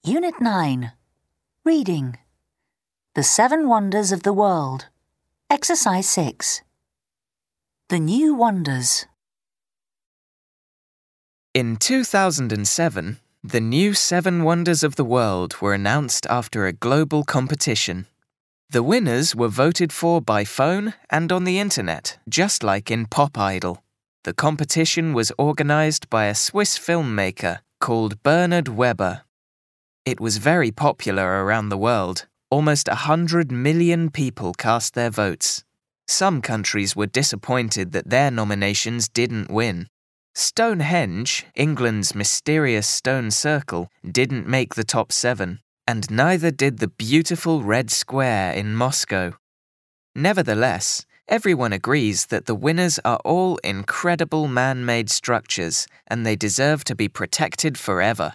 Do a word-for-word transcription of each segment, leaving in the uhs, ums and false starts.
Unit nine. Reading. The Seven Wonders of the World. Exercise six. The New Wonders. In two thousand seven, the new Seven Wonders of the World were announced after a global competition. The winners were voted for by phone and on the internet, just like in Pop Idol. The competition was organized by a Swiss filmmaker called Bernhard Weber. It was very popular around the world. Almost a hundred million people cast their votes. Some countries were disappointed that their nominations didn't win. Stonehenge, England's mysterious stone circle, didn't make the top seven, and neither did the beautiful Red Square in Moscow. Nevertheless, everyone agrees that the winners are all incredible man-made structures, and they deserve to be protected forever.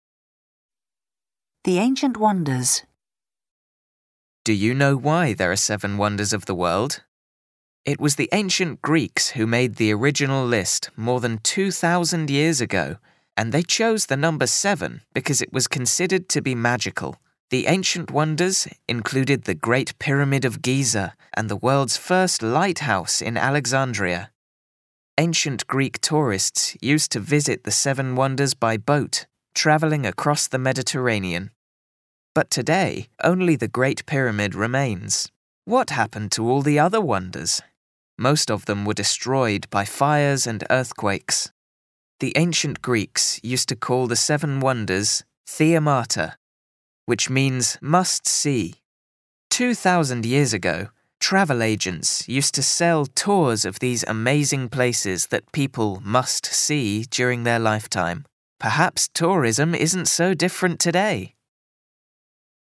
The Ancient Wonders. Do you know why there are seven wonders of the world? It was the ancient Greeks who made the original list more than two thousand years ago, and they chose the number seven because it was considered to be magical. The ancient wonders included the Great Pyramid of Giza and the world's first lighthouse in Alexandria. Ancient Greek tourists used to visit the seven wonders by boat, traveling across the Mediterranean. But today, only the Great Pyramid remains. What happened to all the other wonders? Most of them were destroyed by fires and earthquakes. The ancient Greeks used to call the seven wonders Theomata, which means must see. Two thousand years ago, travel agents used to sell tours of these amazing places that people must see during their lifetime. Perhaps tourism isn't so different today.